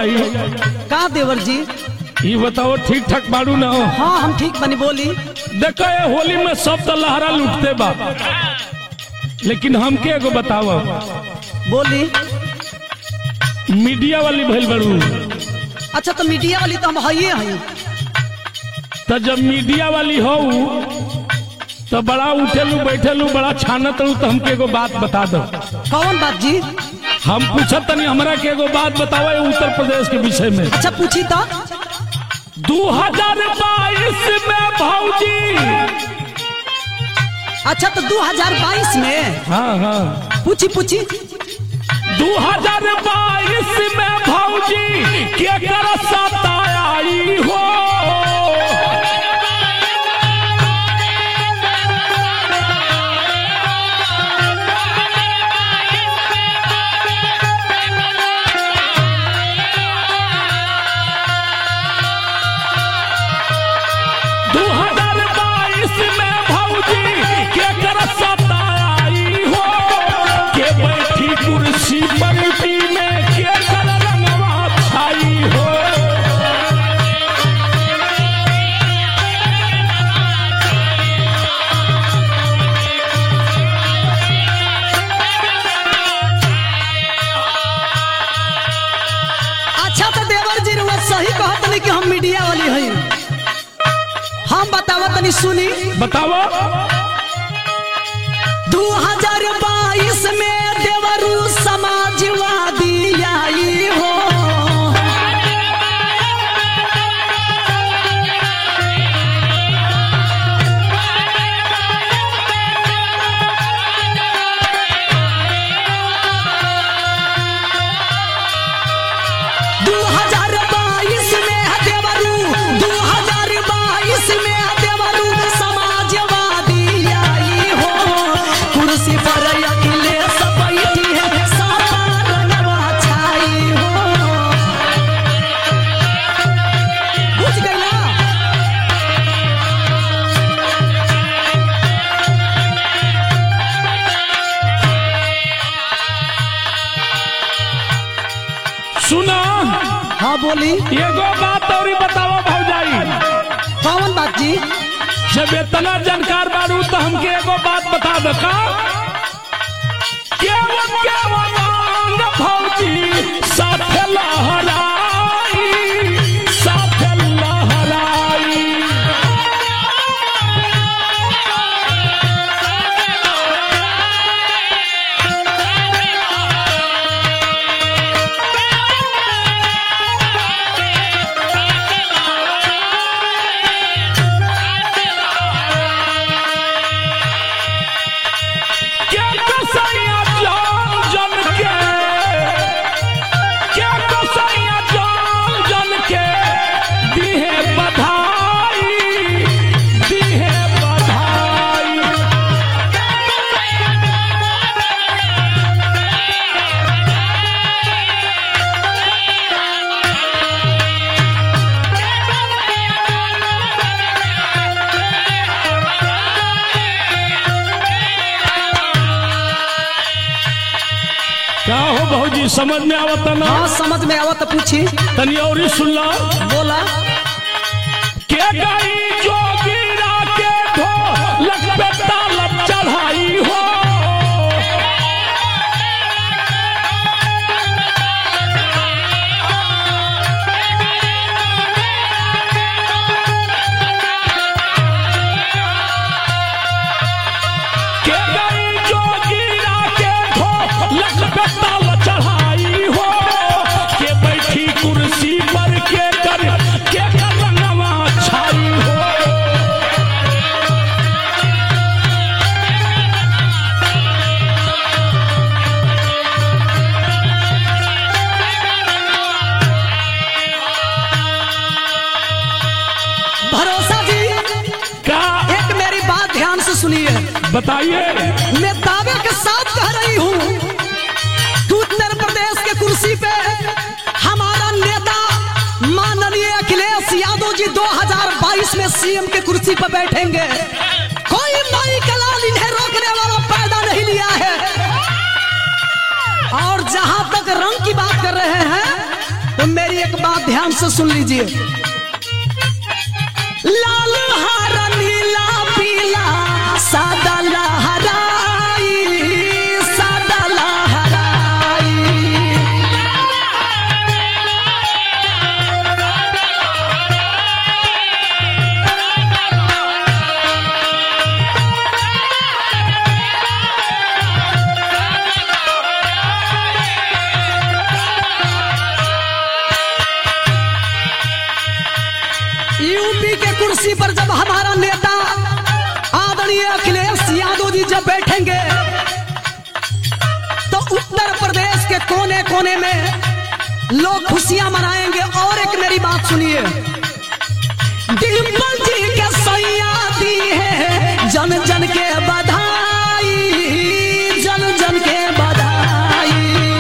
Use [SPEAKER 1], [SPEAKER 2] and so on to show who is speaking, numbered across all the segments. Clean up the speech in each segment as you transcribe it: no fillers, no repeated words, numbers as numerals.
[SPEAKER 1] जाई।
[SPEAKER 2] का देवर जी?
[SPEAKER 1] ये बताओ ठीक ठाक बाड़ू ना हो?
[SPEAKER 2] हाँ हम ठीक बनी। बोली।
[SPEAKER 1] देखो ये होली में सब तो लहरा लुटते बा, लेकिन हमके एगो बताओ।
[SPEAKER 2] बोली।
[SPEAKER 1] मीडिया वाली भइल बाड़ू।
[SPEAKER 2] अच्छा तो मीडिया वाली तो हम हइये हई।
[SPEAKER 1] तो जब मीडिया वाली हो तो बड़ा उठेलू बैठेलू बड़ा छानतलू, तो हमके एगो बात बता दो।
[SPEAKER 2] कौन बात जी?
[SPEAKER 1] हम पूछत तनी हमरा के एगो बात बताओ उत्तर प्रदेश के विषय में।
[SPEAKER 2] अच्छा पूछी तो।
[SPEAKER 1] 2022 में भौजी।
[SPEAKER 2] अच्छा तो 2022 में?
[SPEAKER 1] हाँ हाँ
[SPEAKER 2] पूछी पूछी।
[SPEAKER 1] 2022 में भौजी के कर सताई हो। कुर्सी पलटी में के कर रंगवा छाई हो।
[SPEAKER 2] अच्छा तो देवर जी वो सही कहत नहीं कि हम मीडिया वाली हई। हम बतावत तनी सुनी।
[SPEAKER 1] बताओ।
[SPEAKER 2] 2022 में देवरू समाजवादी आई हो।
[SPEAKER 1] सुना।
[SPEAKER 2] हाँ बोली।
[SPEAKER 1] एगो बात और बताओ भौजाई।
[SPEAKER 2] कौन बात जी?
[SPEAKER 1] जब इतना जानकार बारू तो हमके एगो बात बता दो का। भौजी साथे लहराई, साथे लहराई। क्या हो भौजी समझ में आवत ना?
[SPEAKER 2] हाँ समझ में आवत। पूछी
[SPEAKER 1] तनी और सुन ला।
[SPEAKER 2] बोला।
[SPEAKER 1] के गाई जोगिरा के ढोलक पे ताल चढ़ाई हो। के गाई जोगिरा के ढोलक पे ताल चढ़ाई हो। के बैठी कुर्सी पर के कर रंगवा छाई हो।
[SPEAKER 2] भरोसा जी
[SPEAKER 1] क्या?
[SPEAKER 2] एक मेरी बात ध्यान से सुनिए।
[SPEAKER 1] बताइए।
[SPEAKER 2] मैं दावे के साथ कह रही हूँ कि उत्तर प्रदेश के कुर्सी पे हमारा नेता माननीय अखिलेश यादव जी 2022 में सीएम के कुर्सी पर बैठेंगे। कोई माई का लाल इन्हें रोकने वाला पैदा नहीं लिया है। और जहां तक रंग की बात कर रहे हैं तो मेरी एक बात ध्यान से सुन लीजिए। लाल हरा नीला पीला सादा लहराई, सादा लहराई। यूपी के कुर्सी पर जब हमारा नेता आदरणीय अखिलेश यादव जी जब बैठेंगे तो उत्तर प्रदेश के कोने कोने में लोग खुशियां मनाएंगे। और एक मेरी बात सुनिए, डिम्पल जी के सैया दी है जन जन के बधाई, जन जन के बधाई।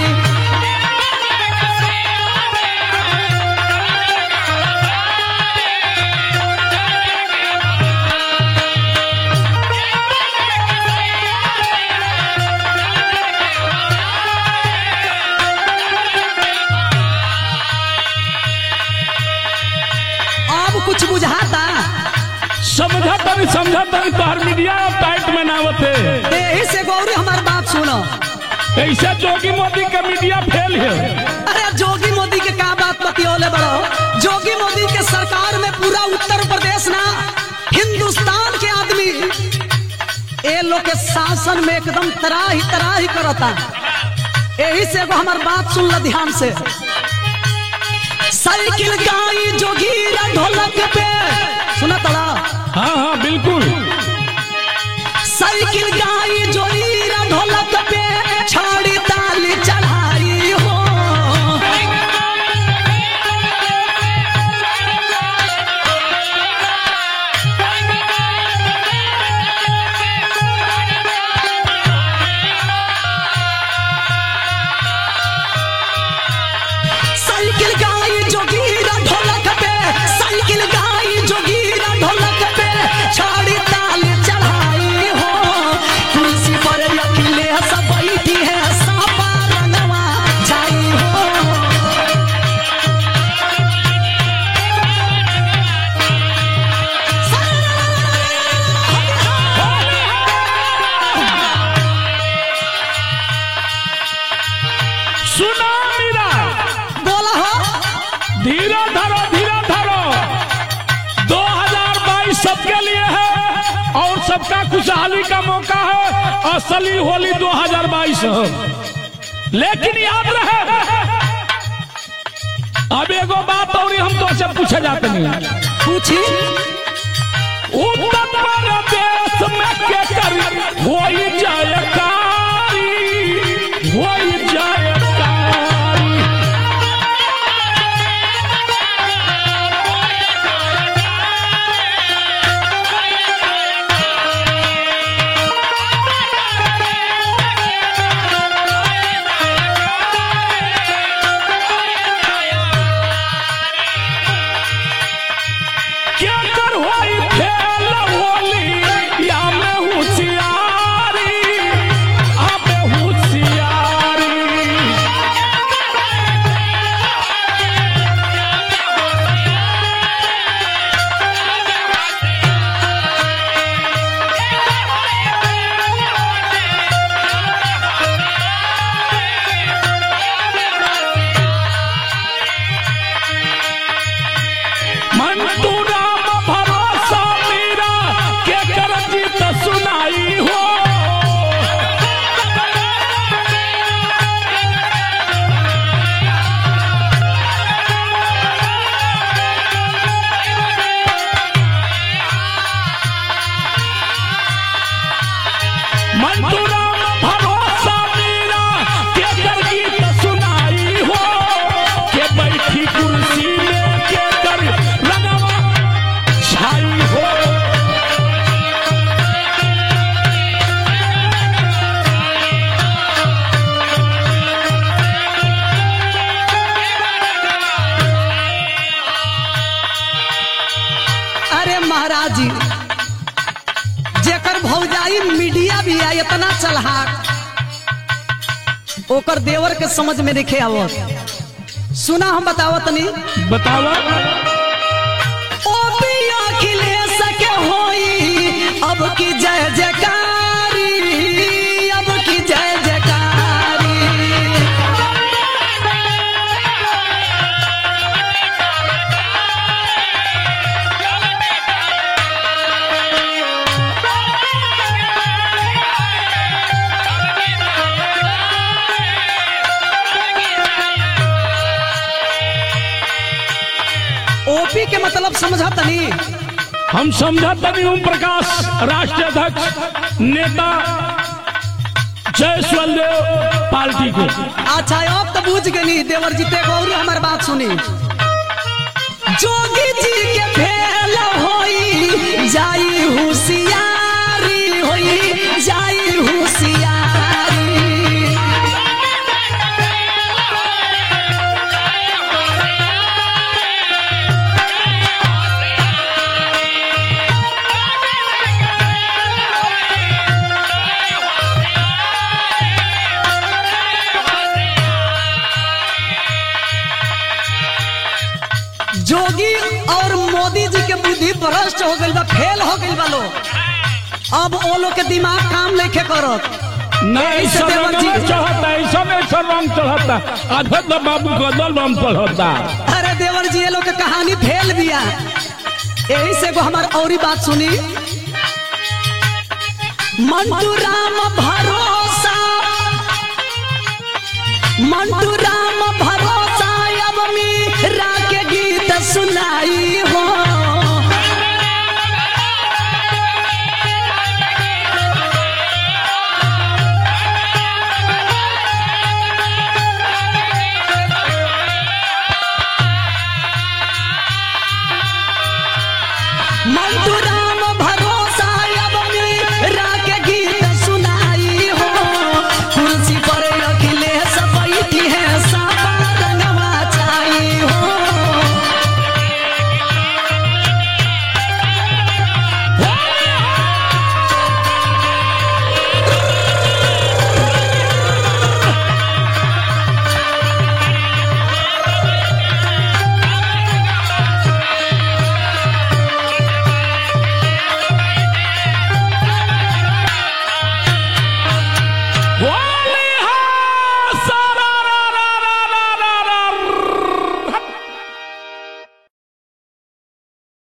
[SPEAKER 2] कुछ बुझाता
[SPEAKER 1] समझा तनी तोहर मीडिया टाइट में ना होते।
[SPEAKER 2] यही से गौरी हमारी बात सुनो,
[SPEAKER 1] ऐसे जोगी मोदी का मीडिया फेल है।
[SPEAKER 2] अरे जोगी मोदी के क्या बात बतियोले बड़ो, जोगी मोदी के सरकार में पूरा उत्तर प्रदेश ना हिंदुस्तान के आदमी ये लोग के शासन में एकदम तराही करता। यही से हमारी बात सुन लो ध्यान से। साइकिल गाई जोगी ढोलक पे सुना तड़ा।
[SPEAKER 1] हाँ हाँ बिल्कुल।
[SPEAKER 2] साइकिल गाई जोगी ढोलक पे छाड़ी ताली चढ़ाई हो। साइकिल गाई जोगी ढोलक पे, साइकिल गाई जोगी ढोलक पे छाड़ी ताली चढ़ाई हो। कुर्सी पर अखिलेश बैठी है सापा रंगवा छाई हो।
[SPEAKER 1] सुना मेरा,
[SPEAKER 2] बोला हो
[SPEAKER 1] धीरे धरो 2022 सबके लिए है और सबका खुशहाली का मौका है। असली होली 2022 है, लेकिन याद रहे अब एगो बात और हम तो से पूछे जाते नहीं।
[SPEAKER 2] पूछी
[SPEAKER 1] उत्तर प्रदेश में के कर होई जयकारी, होई जयकारी।
[SPEAKER 2] महाराज जी जेकर भौजाई मीडिया भी है इतना चलहाक ओकर देवर के समझ में देखे आवत। सुना हम बतावत नहीं
[SPEAKER 1] बतावा।
[SPEAKER 2] ओपी अखिलेश के होई अब की जय जयकारी, अब की जय जयकारी। ओपी के मतलब समझा तनी?
[SPEAKER 1] हम समझा तनी ओम प्रकाश राष्ट्रीय अध्यक्ष नेता जयसवाल देव पार्टी के।
[SPEAKER 2] अच्छा अब तो बुझ गई देवर जी ते गौरी हमार बात सुनी। जोगी जी के भेल होई जाई होशियारी, होई जाई होशियारी। जोगी और मोदी जी के बुद्धि भ्रष्ट हो गई बा, फेल हो गई बा लोग। अब वो लोग के दिमाग काम नहीं करत।
[SPEAKER 1] नहीं चढ़ता ऐसा में रंग चढ़ता आधा तो बाबू गदल रंग चढ़ता।
[SPEAKER 2] अरे देवर जी ये लोग के कहानी फेल बिया। यही से को हमार औरी बात सुनी। मंटू राम भरोसा, मंटू राम भरोसा अब मीरा के गीत सुनाई हो। मंटू